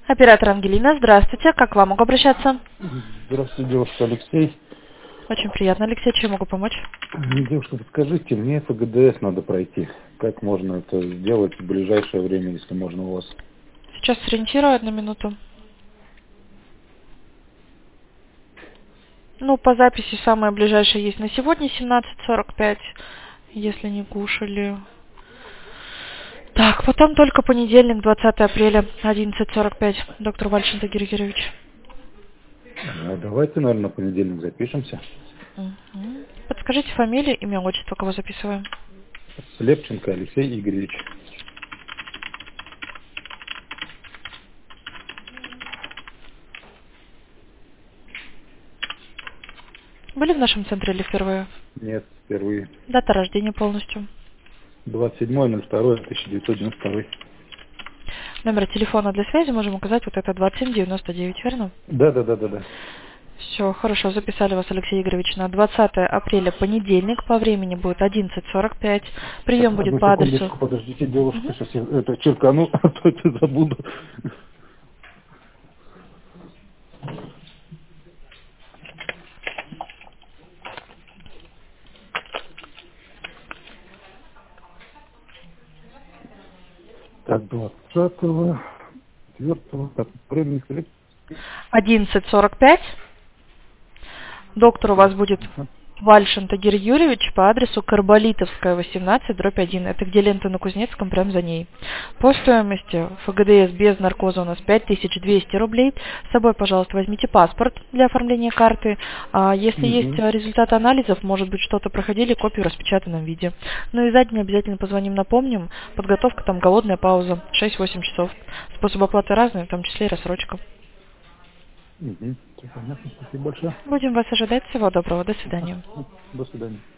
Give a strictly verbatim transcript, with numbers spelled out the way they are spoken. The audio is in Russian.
Оператор Ангелина, здравствуйте. Как к вам могу обращаться? Здравствуйте, девушка, Алексей. Очень приятно, Алексей. Чем могу помочь? Девушка, подскажите, мне по гэ дэ эс надо пройти. Как можно это сделать в ближайшее время, если можно у вас? Сейчас сориентирую одну минуту. Ну, по записи самое ближайшее есть на сегодня семнадцать сорок пять, если не кушали. Так, потом только понедельник, двадцатое апреля, одиннадцать сорок пять. Доктор Вальчин Тагир Юрьевич. Ну, давайте, наверное, на понедельник запишемся. Угу. Подскажите фамилию, имя, отчество, кого записываем? Слепченко Алексей Игоревич. Были в нашем центре или впервые? Нет, впервые. Дата рождения полностью. двадцать седьмое ноль второе тысяча девятьсот девяносто два. Номер телефона для связи можем указать, вот это двадцать семь девяносто девять, верно? Да, да, да, да, да. Все, хорошо, записали вас, Алексей Игоревич, на двадцатое апреля, понедельник, по времени будет одиннадцать сорок пять. Прием будет Одну по адресу. секундочку, подождите, девушка, угу. Сейчас я это черкану, а то это забуду. Так, двадцатого, четвёртого, так, времени сказать? одиннадцать сорок пять. Доктор у вас будет Вальшин Тагир Юрьевич по адресу Карболитовская, восемнадцать, дробь один. Это где лента на Кузнецком, прям за ней. По стоимости эф гэ дэ эс без наркоза у нас пять тысяч двести рублей. С собой, пожалуйста, возьмите паспорт для оформления карты. А если Угу. есть результаты анализов, может быть, что-то проходили, копию в распечатанном виде. Ну и за день обязательно позвоним, напомним. Подготовка, там голодная пауза, шесть-восемь часов. Способ оплаты разный, в том числе и рассрочка. Угу. Все понятно, спасибо большое. Будем вас ожидать. Всего доброго. До свидания. До свидания.